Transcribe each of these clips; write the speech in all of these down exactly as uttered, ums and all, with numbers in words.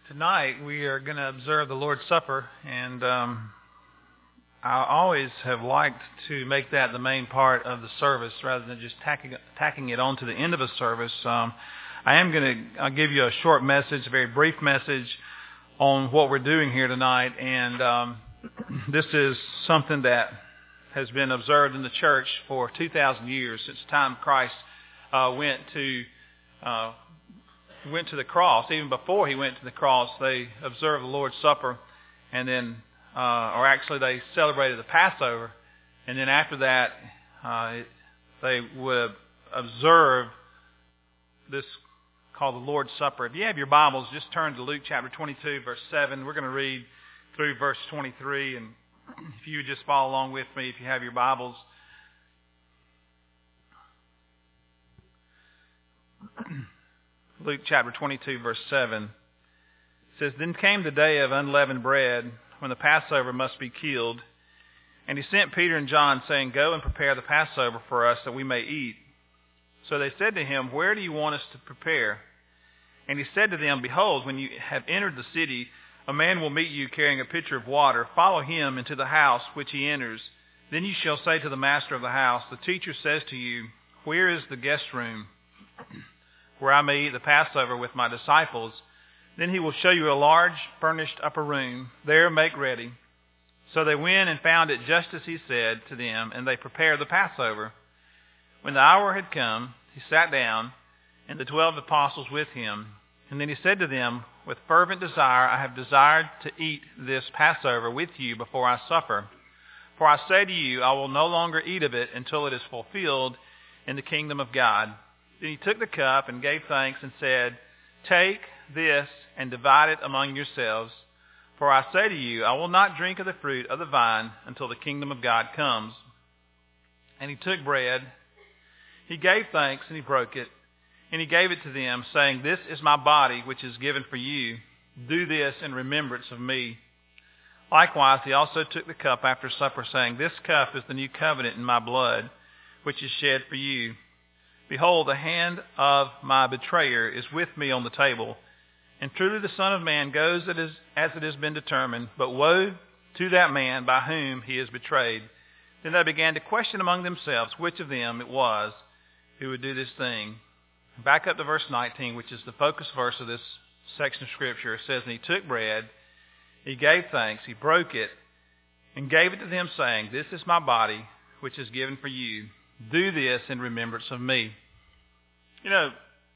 Tonight we are going to observe the Lord's Supper, and um, I always have liked to make that the main part of the service rather than just tacking, tacking it on to the end of a service. Um, I am going to I'll give you a short message, a very brief message on what we're doing here tonight, and um, this is something that has been observed in the church for two thousand years, since the time Christ uh, went to uh, went to the cross. Even before he went to the cross, they observed the Lord's Supper, and then, uh, or actually they celebrated the Passover, and then after that, uh, it, they would observe this called the Lord's Supper. If you have your Bibles, just turn to Luke chapter twenty-two, verse seven. We're going to read through verse twenty-three, and if you would just follow along with me if you have your Bibles. Luke chapter twenty-two, verse seven says, Then came the day of unleavened bread, when the Passover must be killed. And he sent Peter and John, saying, Go and prepare the Passover for us, that we may eat. So they said to him, Where do you want us to prepare? And he said to them, Behold, when you have entered the city, a man will meet you carrying a pitcher of water. Follow him into the house which he enters. Then you shall say to the master of the house, The teacher says to you, Where is the guest room, where I may eat the Passover with my disciples? Then he will show you a large furnished upper room. There make ready. So they went and found it just as he said to them, and they prepared the Passover. When the hour had come, he sat down, and the twelve apostles with him. And then he said to them, With fervent desire I have desired to eat this Passover with you before I suffer. For I say to you, I will no longer eat of it until it is fulfilled in the kingdom of God. Then he took the cup and gave thanks and said, Take this and divide it among yourselves. For I say to you, I will not drink of the fruit of the vine until the kingdom of God comes. And he took bread. He gave thanks and he broke it. And he gave it to them, saying, This is my body, which is given for you. Do this in remembrance of me. Likewise, he also took the cup after supper, saying, This cup is the new covenant in my blood, which is shed for you. Behold, the hand of my betrayer is with me on the table. And truly the Son of Man goes as it has been determined, but woe to that man by whom he is betrayed. Then they began to question among themselves which of them it was who would do this thing. Back up to verse nineteen, which is the focus verse of this section of Scripture. It says, And he took bread, he gave thanks, he broke it, and gave it to them, saying, This is my body, which is given for you. Do this in remembrance of me. You know,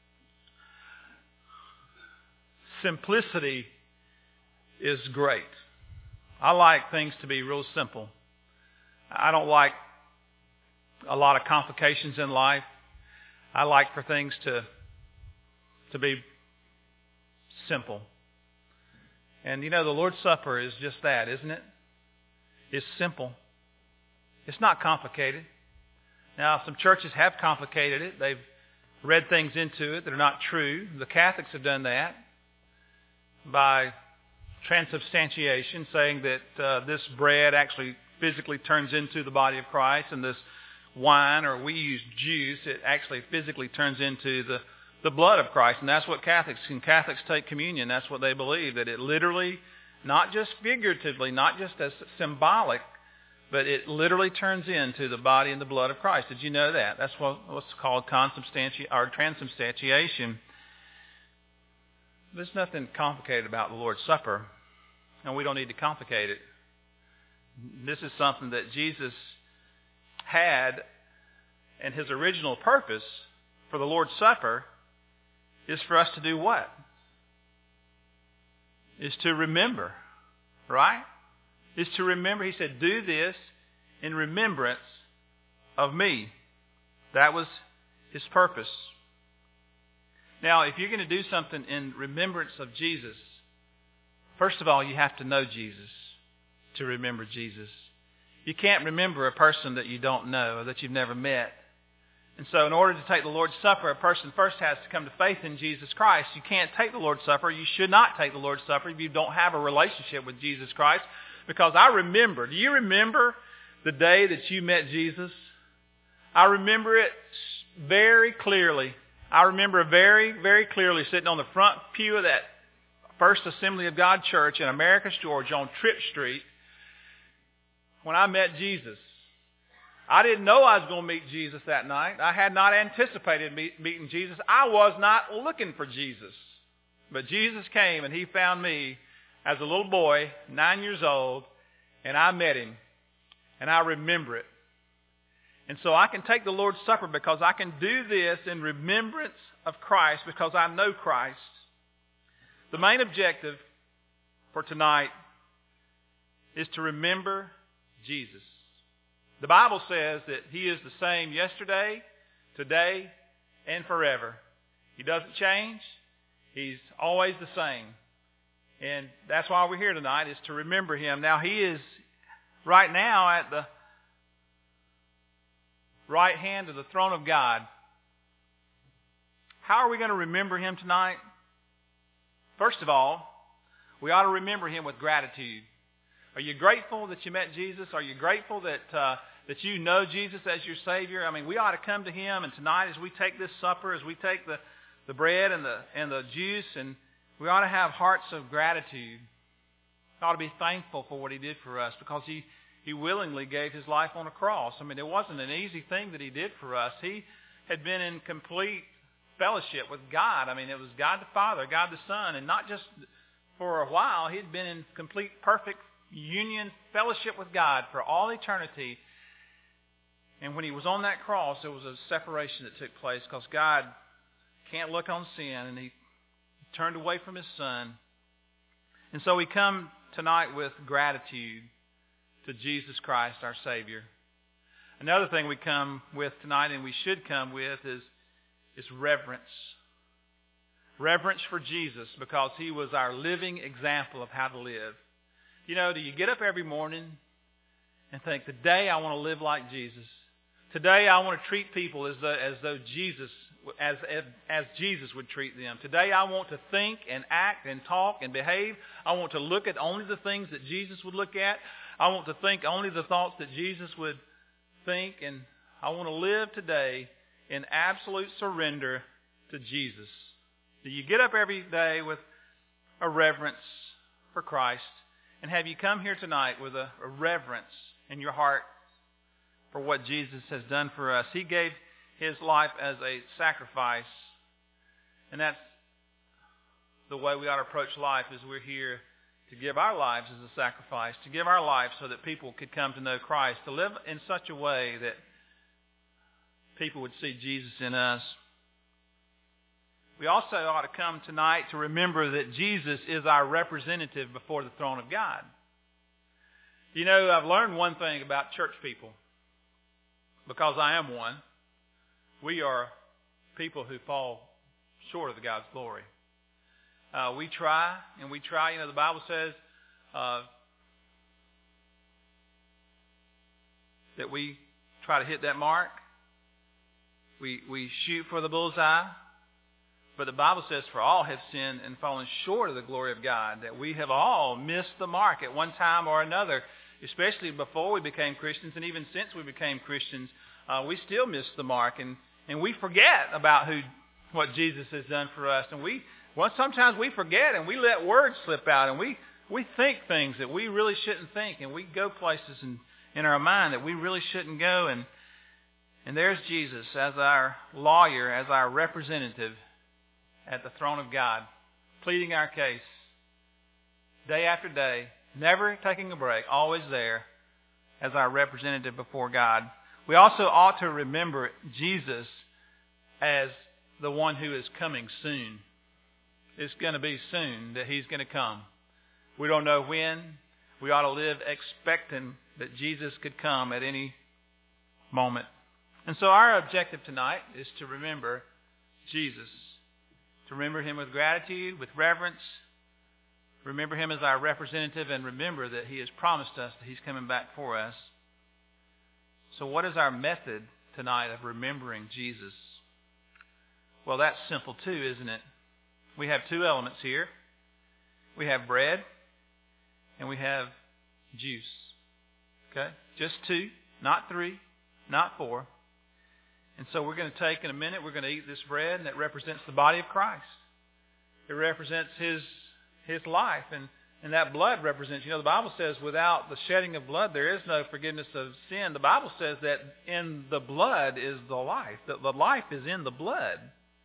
simplicity is great. I like things to be real simple. I don't like a lot of complications in life. I like for things to to be simple. And you know, the Lord's Supper is just that, isn't it? It's simple. It's not complicated. Now, some churches have complicated it. They've read things into it that are not true. The Catholics have done that by transubstantiation, saying that uh, this bread actually physically turns into the body of Christ, and this wine, or we use juice, it actually physically turns into the, the blood of Christ. And that's what Catholics, when Catholics take communion, that's what they believe, that it literally, not just figuratively, not just as symbolic, but it literally turns into the body and the blood of Christ. Did you know that? That's what, what's called consubstanti- or transubstantiation. There's nothing complicated about the Lord's Supper, and we don't need to complicate it. This is something that Jesus had, and his original purpose for the Lord's Supper is for us to do what? Is to remember, right? Is to remember. He said, Do this in remembrance of me. That was his purpose. Now, if you're going to do something in remembrance of Jesus, first of all, you have to know Jesus to remember Jesus. You can't remember a person that you don't know or that you've never met. And so in order to take the Lord's Supper, a person first has to come to faith in Jesus Christ. You can't take the Lord's Supper. You should not take the Lord's Supper if you don't have a relationship with Jesus Christ. Because I remember, do you remember the day that you met Jesus? I remember it very clearly. I remember very, very clearly sitting on the front pew of that First Assembly of God Church in Americus, Georgia on Tripp Street when I met Jesus. I didn't know I was going to meet Jesus that night. I had not anticipated meet, meeting Jesus. I was not looking for Jesus. But Jesus came and he found me as a little boy, nine years old, and I met him. And I remember it. And so I can take the Lord's Supper because I can do this in remembrance of Christ because I know Christ. The main objective for tonight is to remember Jesus. The Bible says that he is the same yesterday, today, and forever. He doesn't change. He's always the same. And that's why we're here tonight, is to remember him. Now, he is right now at the right hand of the throne of God. How are we going to remember him tonight? First of all, we ought to remember him with gratitude. Are you grateful that you met Jesus? Are you grateful that uh, that you know Jesus as your Savior? I mean, we ought to come to him, and tonight as we take this supper, as we take the, the bread and the and the juice, and we ought to have hearts of gratitude. We ought to be thankful for what he did for us because he, he willingly gave his life on a cross. I mean, it wasn't an easy thing that he did for us. He had been in complete fellowship with God. I mean, it was God the Father, God the Son, and not just for a while. He had been in complete, perfect union, fellowship with God for all eternity. And when he was on that cross, there was a separation that took place because God can't look on sin, and he turned away from his Son. And so we come tonight with gratitude to Jesus Christ, our Savior. Another thing we come with tonight, and we should come with, is, is reverence. Reverence for Jesus, because he was our living example of how to live. You know, do you get up every morning and think, today I want to live like Jesus. Today I want to treat people as though, as though Jesus, as, as, as Jesus would treat them. Today I want to think and act and talk and behave. I want to look at only the things that Jesus would look at. I want to think only the thoughts that Jesus would think. And I want to live today in absolute surrender to Jesus. Do you get up every day with a reverence for Christ? And have you come here tonight with a, a reverence in your heart for what Jesus has done for us? He gave his life as a sacrifice. And that's the way we ought to approach life, is we're here to give our lives as a sacrifice, to give our lives so that people could come to know Christ, to live in such a way that people would see Jesus in us. We also ought to come tonight to remember that Jesus is our representative before the throne of God. You know, I've learned one thing about church people, because I am one. We are people who fall short of God's glory. Uh, we try, and we try. You know, the Bible says uh, that we try to hit that mark. We we shoot for the bullseye. But the Bible says, for all have sinned and fallen short of the glory of God, that we have all missed the mark at one time or another, especially before we became Christians, and even since we became Christians, uh, we still miss the mark, and, and we forget about who what Jesus has done for us. And we well, sometimes we forget, and we let words slip out, and we, we think things that we really shouldn't think, and we go places in, in our mind that we really shouldn't go. And, and there's Jesus as our lawyer, as our representative, at the throne of God, pleading our case day after day, never taking a break, always there as our representative before God. We also ought to remember Jesus as the one who is coming soon. It's going to be soon that he's going to come. We don't know when. We ought to live expecting that Jesus could come at any moment. And so our objective tonight is to remember Jesus. To remember him with gratitude, with reverence. Remember him as our representative, and remember that he has promised us that he's coming back for us. So what is our method tonight of remembering Jesus? Well, that's simple too, isn't it? We have two elements here. We have bread and we have juice. Okay? Just two, not three, not four. And so we're going to take, in a minute, we're going to eat this bread, and it represents the body of Christ. It represents his his life. And, and that blood represents, you know, the Bible says without the shedding of blood, there is no forgiveness of sin. The Bible says that in the blood is the life. That the life is in the blood.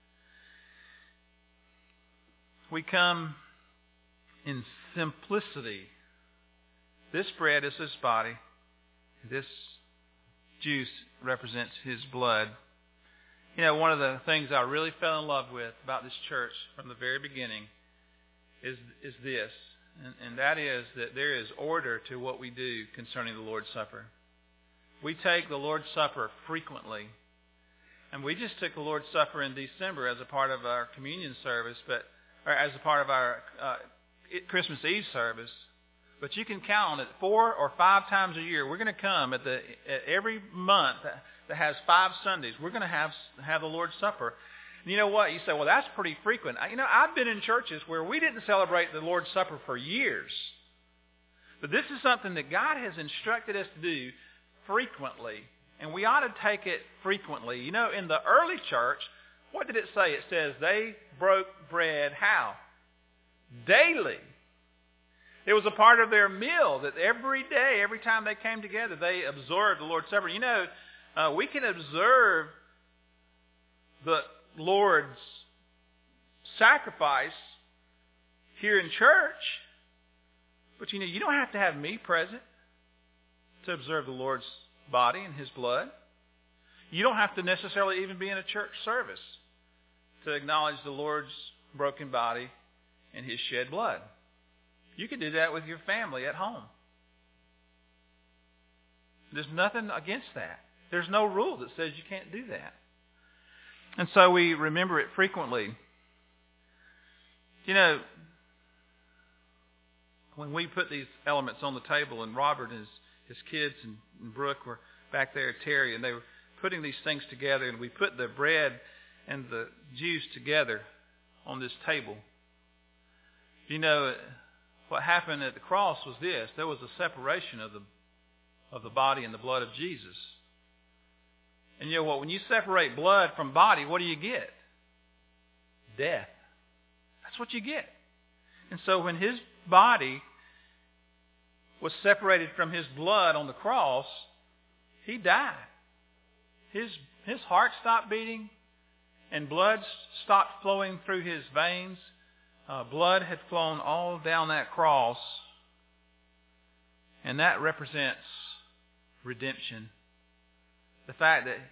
We come in simplicity. This bread is his body. This juice represents his blood. You know, one of the things I really fell in love with about this church from the very beginning is is this, and, and that is that there is order to what we do concerning the Lord's Supper. We take the Lord's Supper frequently, and we just took the Lord's Supper in December as a part of our communion service, but or as a part of our uh, Christmas Eve service. But you can count on it four or five times a year. We're going to come at the at every month that, that has five Sundays. We're going to have have the Lord's Supper. And you know what? You say, well, that's pretty frequent. You know, I've been in churches where we didn't celebrate the Lord's Supper for years. But this is something that God has instructed us to do frequently, and we ought to take it frequently. You know, in the early church, what did it say? It says they broke bread how? Daily. It was a part of their meal that every day, every time they came together, they observed the Lord's Supper. You know, uh, we can observe the Lord's sacrifice here in church, but you know, you don't have to have me present to observe the Lord's body and his blood. You don't have to necessarily even be in a church service to acknowledge the Lord's broken body and his shed blood. You can do that with your family at home. There's nothing against that. There's no rule that says you can't do that. And so we remember it frequently. You know, when we put these elements on the table, and Robert and his, his kids and, and Brooke were back there, Terry, and they were putting these things together, and we put the bread and the juice together on this table. You know, what happened at the cross was this. There was a separation of the of the body and the blood of Jesus. And you know what? When you separate blood from body, what do you get? Death. That's what you get. And so when his body was separated from his blood on the cross, he died. His his heart stopped beating, and blood stopped flowing through his veins. Uh, blood had flown all down that cross, and that represents redemption. The fact that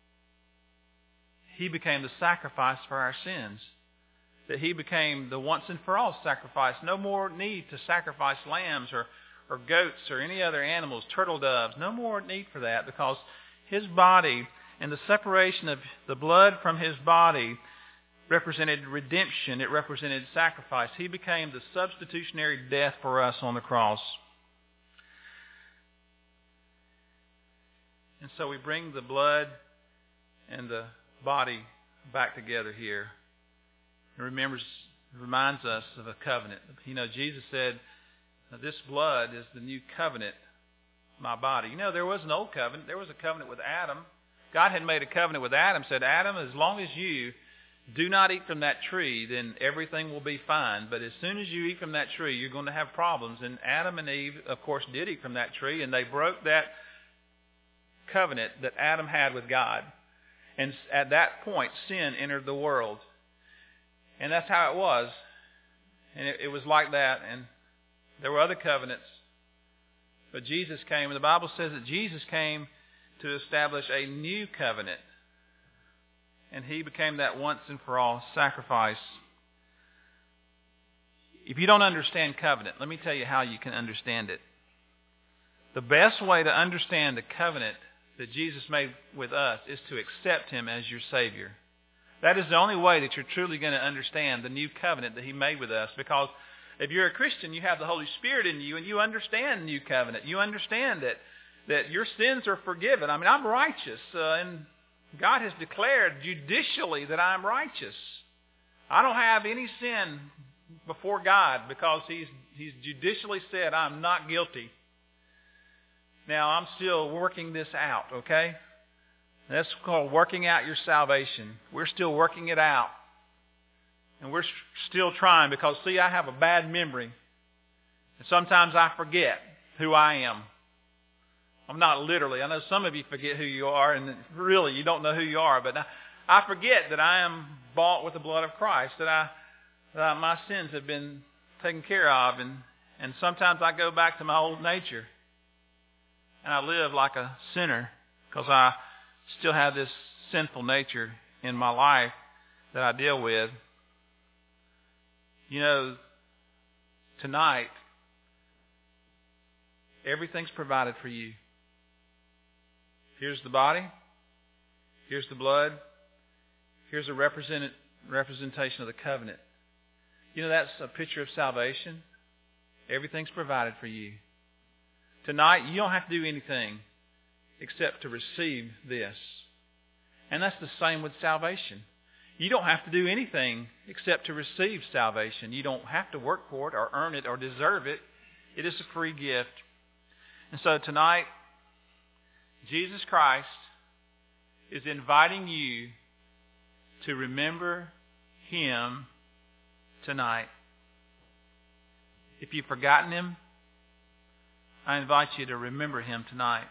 he became the sacrifice for our sins, that he became the once and for all sacrifice. No more need to sacrifice lambs or, or goats or any other animals, turtle doves. No more need for that, because his body and the separation of the blood from his body represented redemption. It represented sacrifice. He became the substitutionary death for us on the cross. And so we bring the blood and the body back together here. It remembers, reminds us of a covenant. You know, Jesus said, this blood is the new covenant, my body. You know, there was an old covenant. There was a covenant with Adam. God had made a covenant with Adam, said, Adam, as long as you do not eat from that tree, then everything will be fine. But as soon as you eat from that tree, you're going to have problems. And Adam and Eve, of course, did eat from that tree, and they broke that covenant that Adam had with God. And at that point, sin entered the world. And that's how it was. And it, it was like that. And there were other covenants. But Jesus came, and the Bible says that Jesus came to establish a new covenant. And he became that once and for all sacrifice. If you don't understand covenant, let me tell you how you can understand it. The best way to understand the covenant that Jesus made with us is to accept him as your Savior. That is the only way that you're truly going to understand the new covenant that he made with us. Because if you're a Christian, you have the Holy Spirit in you, and you understand the new covenant. You understand that, that your sins are forgiven. I mean, I'm righteous, uh, and God has declared judicially that I'm righteous. I don't have any sin before God because he's, he's judicially said I'm not guilty. Now, I'm still working this out, okay? That's called working out your salvation. We're still working it out. And we're still trying because, see, I have a bad memory. And sometimes I forget who I am. I'm not literally. I know some of you forget who you are, and really you don't know who you are. But I, I forget that I am bought with the blood of Christ, that I that my sins have been taken care of. And, and sometimes I go back to my old nature. And I live like a sinner because I still have this sinful nature in my life that I deal with. You know, tonight, everything's provided for you. Here's the body. Here's the blood. Here's a represent, representation of the covenant. You know, that's a picture of salvation. Everything's provided for you. Tonight, you don't have to do anything except to receive this. And that's the same with salvation. You don't have to do anything except to receive salvation. You don't have to work for it or earn it or deserve it. It is a free gift. And so tonight, Jesus Christ is inviting you to remember Him tonight. If you've forgotten Him, I invite you to remember Him tonight.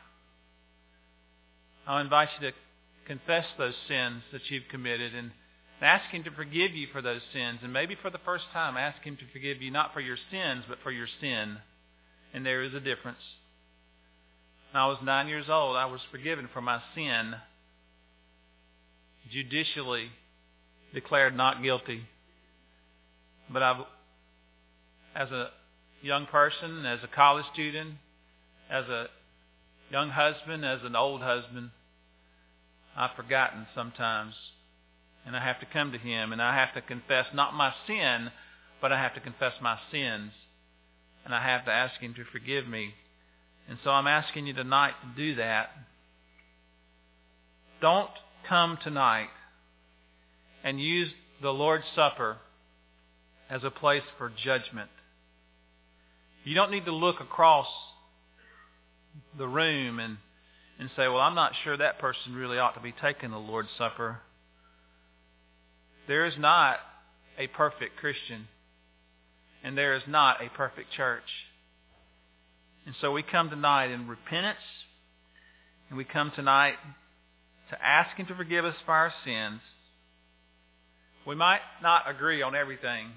I'll invite you to confess those sins that you've committed and ask Him to forgive you for those sins. And maybe for the first time, ask Him to forgive you not for your sins, but for your sin. And there is a difference. When I was nine years old, I was forgiven for my sin, judicially declared not guilty. But I've, as a young person, as a college student, as a young husband, as an old husband, I've forgotten sometimes. And I have to come to Him, and I have to confess not my sin, but I have to confess my sins. And I have to ask Him to forgive me. And so I'm asking you tonight to do that. Don't come tonight and use the Lord's Supper as a place for judgment. You don't need to look across the room and, and say, well, I'm not sure that person really ought to be taking the Lord's Supper. There is not a perfect Christian, and there is not a perfect church. And so we come tonight in repentance, and we come tonight to ask Him to forgive us for our sins. We might not agree on everything,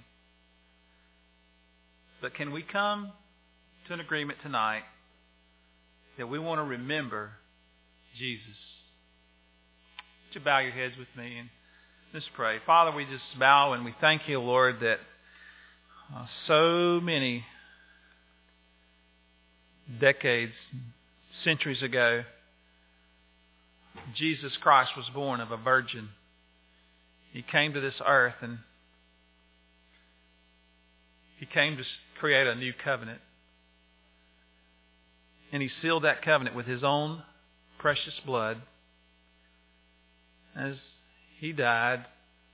but can we come to an agreement tonight that we want to remember Jesus? Would you bow your heads with me and let's pray. Father, we just bow and we thank You, Lord, that uh, so many decades, centuries ago, Jesus Christ was born of a virgin. He came to this earth and He came to create a new covenant. And He sealed that covenant with His own precious blood. As He died,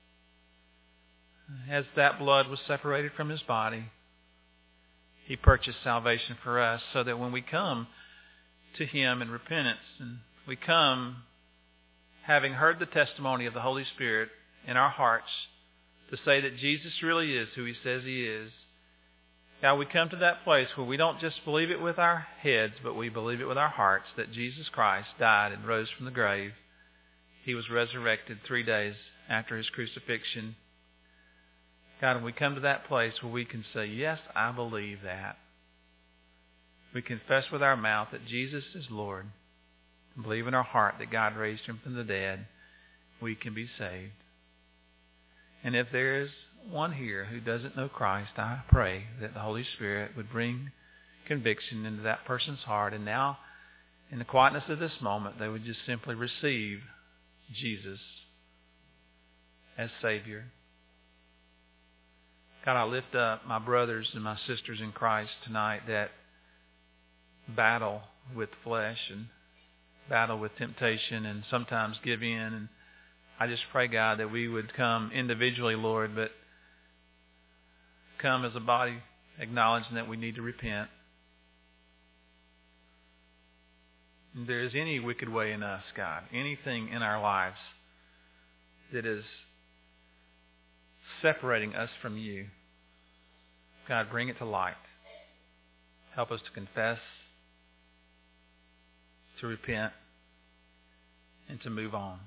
as that blood was separated from His body, He purchased salvation for us so that when we come to Him in repentance and we come having heard the testimony of the Holy Spirit in our hearts to say that Jesus really is who He says He is, God, we come to that place where we don't just believe it with our heads, but we believe it with our hearts that Jesus Christ died and rose from the grave. He was resurrected three days after His crucifixion. God, and we come to that place where we can say, yes, I believe that. We confess with our mouth that Jesus is Lord. And believe in our heart that God raised Him from the dead. We can be saved. And if there is one here who doesn't know Christ, I pray that the Holy Spirit would bring conviction into that person's heart. And now, in the quietness of this moment, they would just simply receive Jesus as Savior. God, I lift up my brothers and my sisters in Christ tonight that battle with flesh and battle with temptation and sometimes give in. And I just pray, God, that we would come individually, Lord, but come as a body acknowledging that we need to repent. If there is any wicked way in us, God, anything in our lives that is separating us from you. God, bring it to light. Help us to confess, to repent, and to move on.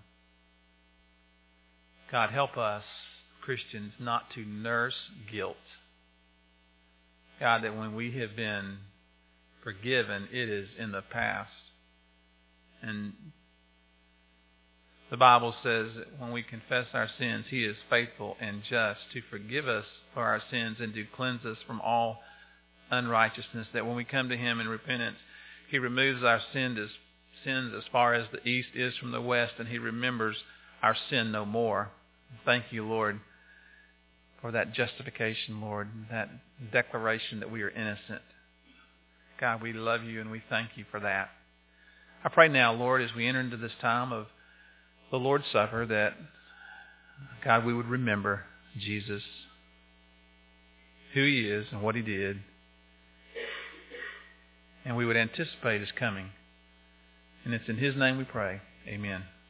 God, help us, Christians, not to nurse guilt. God, that when we have been forgiven, it is in the past. And the Bible says that when we confess our sins, He is faithful and just to forgive us for our sins and to cleanse us from all unrighteousness. That when we come to Him in repentance, He removes our sin as, sins as far as the east is from the west, and He remembers our sin no more. Thank you, Lord, for that justification, Lord, that declaration that we are innocent. God, we love you and we thank you for that. I pray now, Lord, as we enter into this time of the Lord's Supper, that, God, we would remember Jesus, who He is and what He did, and we would anticipate His coming. And it's in His name we pray. Amen.